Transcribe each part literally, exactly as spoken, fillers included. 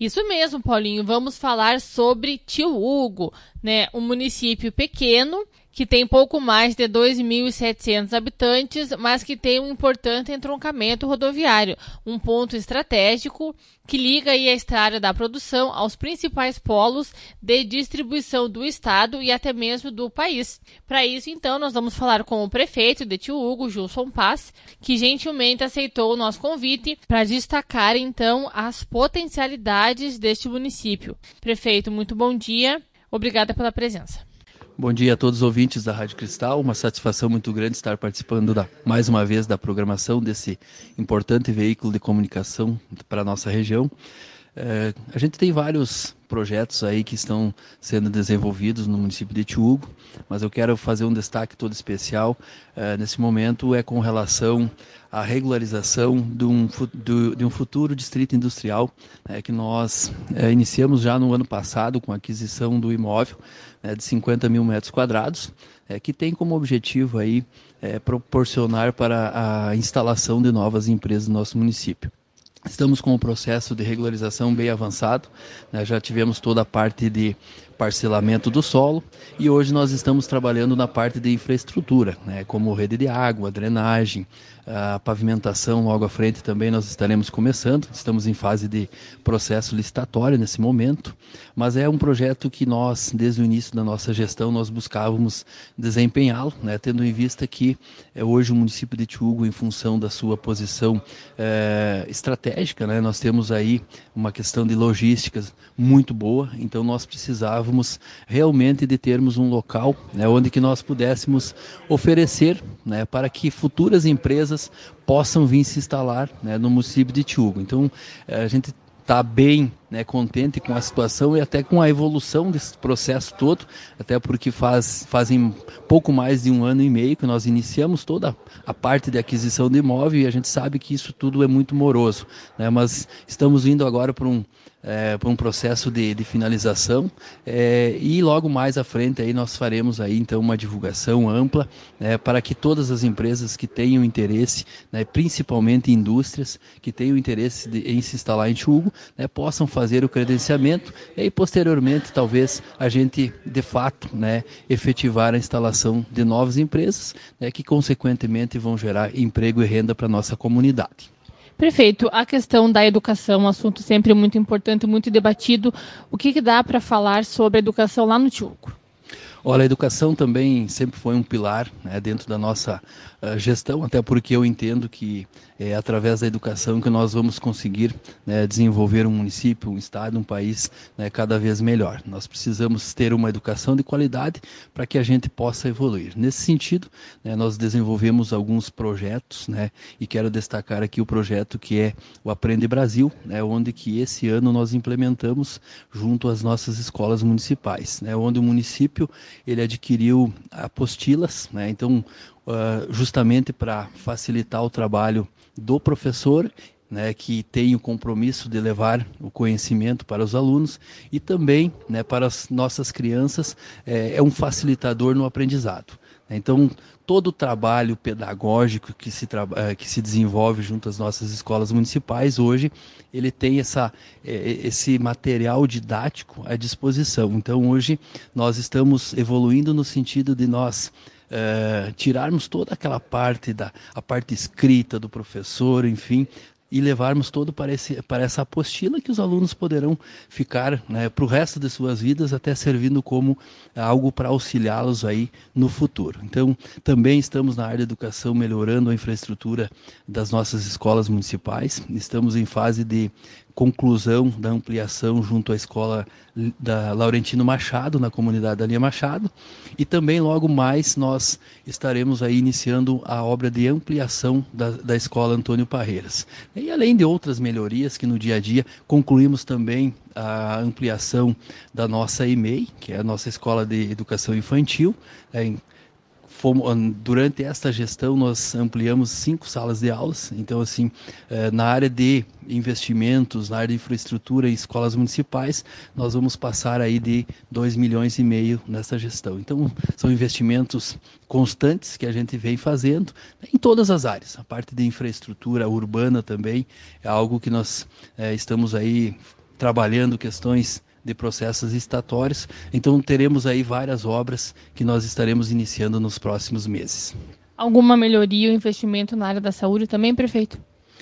Isso mesmo, Paulinho. Vamos falar sobre Tio Hugo, né? Um município pequeno que tem pouco mais de dois mil e setecentos habitantes, mas que tem um importante entroncamento rodoviário, um ponto estratégico que liga aí a estrada da produção aos principais polos de distribuição do estado e até mesmo do país. Para isso, então, nós vamos falar com o prefeito de Tio Hugo, Gilson Paz, que gentilmente aceitou o nosso convite para destacar, então, as potencialidades deste município. Prefeito, muito bom dia. Obrigada pela presença. Bom dia a todos os ouvintes da Rádio Cristal, uma satisfação muito grande estar participando da, mais uma vez da programação desse importante veículo de comunicação para a nossa região. É, a gente tem vários projetos aí que estão sendo desenvolvidos no município de Tio Hugo, mas eu quero fazer um destaque todo especial é, nesse momento é com relação à regularização de um, do, de um futuro distrito industrial é, que nós é, iniciamos já no ano passado com a aquisição do imóvel é, de cinquenta mil metros quadrados, é, que tem como objetivo aí é, proporcionar para a instalação de novas empresas no nosso município. Estamos com o processo de regularização bem avançado, né? Já tivemos toda a parte de parcelamento do solo e hoje nós estamos trabalhando na parte de infraestrutura, né? Como rede de água, drenagem, a pavimentação logo à frente também nós estaremos começando, estamos em fase de processo licitatório nesse momento, mas é um projeto que nós, desde o início da nossa gestão, nós buscávamos desempenhá-lo, né? Tendo em vista que é, hoje o município de Tio Hugo, em função da sua posição é, estratégica, né? Nós temos aí uma questão de logística muito boa, então nós precisávamos realmente de termos um local, né, onde que nós pudéssemos oferecer, né, para que futuras empresas possam vir se instalar, né, no município de Tio Hugo. Então a gente está bem, né, contente com a situação e até com a evolução desse processo todo, até porque faz, fazem pouco mais de um ano e meio que nós iniciamos toda a parte de aquisição de imóvel e a gente sabe que isso tudo é muito moroso, né, mas estamos indo agora para um É, para um processo de, de finalização é, e logo mais à frente aí nós faremos aí então uma divulgação ampla, né, para que todas as empresas que tenham interesse, né, principalmente indústrias que tenham interesse de, em se instalar em Tio Hugo, né, possam fazer o credenciamento e aí, posteriormente talvez a gente de fato, né, efetivar a instalação de novas empresas, né, que consequentemente vão gerar emprego e renda para a nossa comunidade. Prefeito, a questão da educação, um assunto sempre muito importante, muito debatido. O que, que dá para falar sobre a educação lá no Tio Hugo? Olha, a educação também sempre foi um pilar, né, dentro da nossa uh, gestão, até porque eu entendo que é através da educação que nós vamos conseguir, né, desenvolver um município, um estado, um país, né, cada vez melhor. Nós precisamos ter uma educação de qualidade para que a gente possa evoluir. Nesse sentido, né, nós desenvolvemos alguns projetos, né, e quero destacar aqui o projeto que é o Aprende Brasil, né, onde que esse ano nós implementamos junto às nossas escolas municipais, né, onde o município ele adquiriu apostilas, né? Então, uh, justamente para facilitar o trabalho do professor, né, que tem o compromisso de levar o conhecimento para os alunos e também, né, para as nossas crianças, é, é um facilitador no aprendizado. Então, todo o trabalho pedagógico que se, que se desenvolve junto às nossas escolas municipais, hoje, ele tem essa, esse material didático à disposição. Então, hoje, nós estamos evoluindo no sentido de nós uh, tirarmos toda aquela parte, da, a parte escrita do professor, enfim, e levarmos todo para, esse, para essa apostila que os alunos poderão ficar, né, para o resto de suas vidas, até servindo como algo para auxiliá-los aí no futuro. Então, também estamos na área da educação melhorando a infraestrutura das nossas escolas municipais. Estamos em fase de conclusão da ampliação junto à escola da Laurentino Machado, na comunidade da Linha Machado, e também logo mais nós estaremos aí iniciando a obra de ampliação da, da escola Antônio Parreiras. E além de outras melhorias que no dia a dia concluímos também a ampliação da nossa E M E I, que é a nossa escola de educação infantil, é, durante esta gestão nós ampliamos cinco salas de aulas, então assim, na área de investimentos, na área de infraestrutura em escolas municipais, nós vamos passar aí de dois milhões e meio nessa gestão. Então são investimentos constantes que a gente vem fazendo em todas as áreas. A parte de infraestrutura urbana também é algo que nós é, estamos aí trabalhando questões de processos estatórios. Então teremos aí várias obras que nós estaremos iniciando nos próximos meses. Alguma melhoria ou investimento na área da saúde também, prefeito?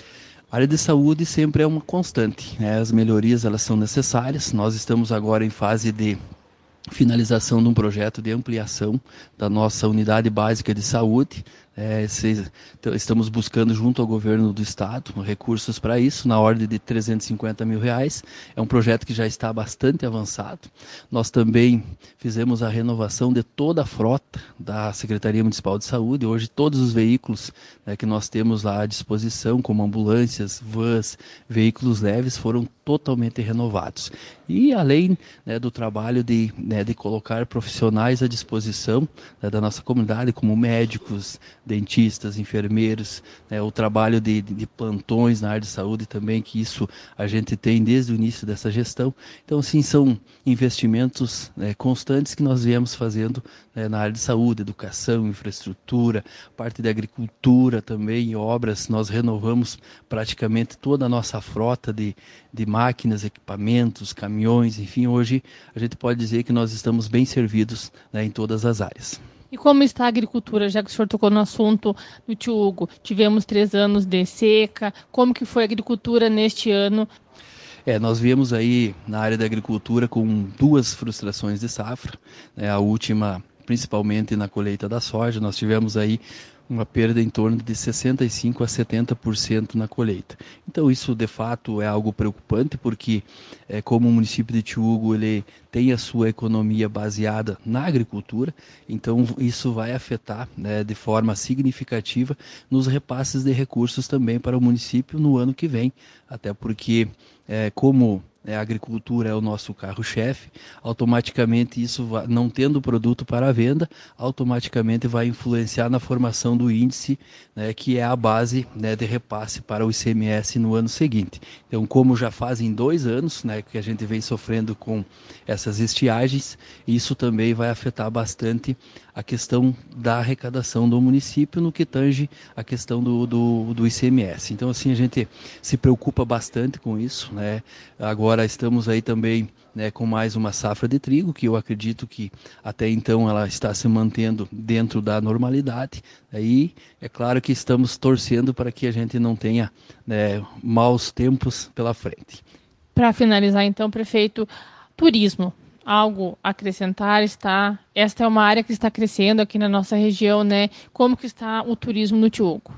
A área de saúde sempre é uma constante, né? As melhorias elas são necessárias. Nós estamos agora em fase de finalização de um projeto de ampliação da nossa unidade básica de saúde. É, se, estamos buscando junto ao governo do estado recursos para isso, na ordem de trezentos e cinquenta mil reais. É um projeto que já está bastante avançado. Nós também fizemos a renovação de toda a frota da Secretaria Municipal de Saúde. Hoje todos os veículos, né, que nós temos lá à disposição, como ambulâncias, vans, veículos leves, foram totalmente renovados. E além, né, do trabalho de, né, de colocar profissionais à disposição, né, da nossa comunidade, como médicos, dentistas, enfermeiros, né, o trabalho de, de, de plantões na área de saúde também, que isso a gente tem desde o início dessa gestão. Então, sim, são investimentos, né, constantes que nós viemos fazendo, né, na área de saúde, educação, infraestrutura, parte de agricultura também, obras. Nós renovamos praticamente toda a nossa frota de, de máquinas, equipamentos, caminhões, enfim, hoje a gente pode dizer que nós estamos bem servidos, né, em todas as áreas. E como está a agricultura, já que o senhor tocou no assunto do tio Hugo? Tivemos três anos de seca, como que foi a agricultura neste ano? É, nós viemos aí na área da agricultura com duas frustrações de safra, né, a última principalmente na colheita da soja. Nós tivemos aí uma perda em torno de sessenta e cinco por cento a setenta por cento na colheita. Então isso de fato é algo preocupante, porque é, como o município de Tiúgo ele tem a sua economia baseada na agricultura, então isso vai afetar, né, de forma significativa nos repasses de recursos também para o município no ano que vem, até porque é, como a agricultura é o nosso carro-chefe, automaticamente isso, vai, não tendo produto para a venda, automaticamente vai influenciar na formação do índice, né, que é a base, né, de repasse para o I C M S no ano seguinte. Então, como já fazem dois anos, né, que a gente vem sofrendo com essas estiagens, isso também vai afetar bastante a questão da arrecadação do município no que tange a questão do, do, do I C M S. Então, assim, a gente se preocupa bastante com isso, né? Agora estamos aí também, né, com mais uma safra de trigo, que eu acredito que até então ela está se mantendo dentro da normalidade. Aí é claro que estamos torcendo para que a gente não tenha, né, maus tempos pela frente. Para finalizar então, prefeito, turismo. Algo a acrescentar? Está, esta é uma área que está crescendo aqui na nossa região, né? Como que está o turismo no Tiúgo?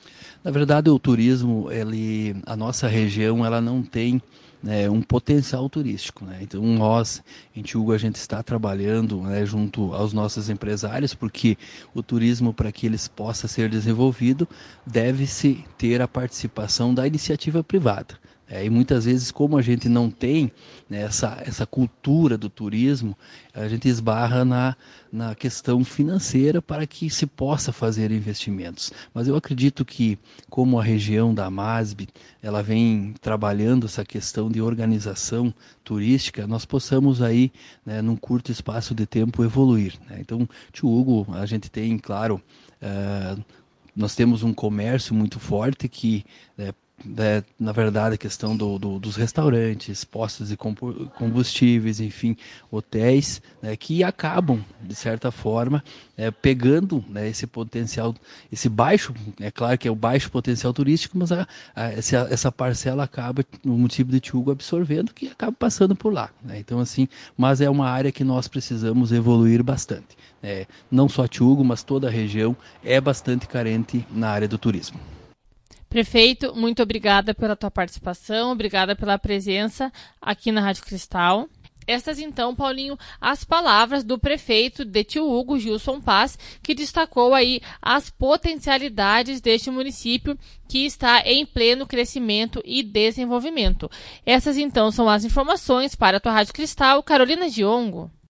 Na verdade, o turismo, ele, a nossa região, ela não tem, né, um potencial turístico, né? Então nós, em Tiúgo, a gente está trabalhando, né, junto aos nossos empresários, porque o turismo, para que ele possa ser desenvolvido, deve-se ter a participação da iniciativa privada. É, e muitas vezes, como a gente não tem, né, essa, essa cultura do turismo, a gente esbarra na, na questão financeira para que se possa fazer investimentos. Mas eu acredito que, como a região da Masb, ela vem trabalhando essa questão de organização turística, nós possamos aí, né, num curto espaço de tempo, evoluir, né? Então, Tiúgo, a gente tem, claro, uh, nós temos um comércio muito forte que, né, É, na verdade, a questão do, do, dos restaurantes, postos de combustíveis, enfim, hotéis, né, que acabam, de certa forma, é, pegando, né, esse potencial, esse baixo, é claro que é o baixo potencial turístico, mas a, a, essa, essa parcela acaba, no município de Tiúgo, absorvendo, que acaba passando por lá, né? Então, assim, mas é uma área que nós precisamos evoluir bastante. É, não só Tiúgo, mas toda a região é bastante carente na área do turismo. Prefeito, muito obrigada pela tua participação, obrigada pela presença aqui na Rádio Cristal. Estas então, Paulinho, as palavras do prefeito de Tiúgo, Gilson Paz, que destacou aí as potencialidades deste município que está em pleno crescimento e desenvolvimento. Essas então são as informações para a tua Rádio Cristal, Carolina Giongo.